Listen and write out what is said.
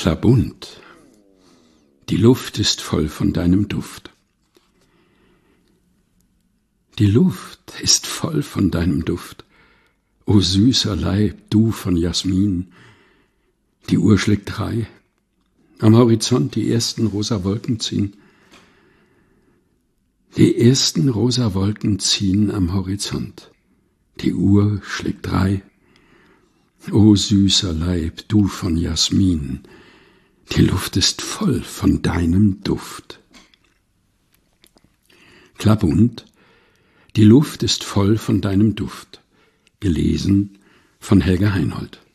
Klabund, die Luft ist voll von deinem Duft. Die Luft ist voll von deinem Duft, o süßer Leib, du von Jasmin. Die Uhr schlägt 3, am Horizont die ersten rosa Wolken ziehen. Die ersten rosa Wolken ziehen am Horizont, die Uhr schlägt 3. O süßer Leib, du von Jasmin, die Luft ist voll von deinem Duft. Klabund, die Luft ist voll von deinem Duft. Gelesen von Helga Heinold.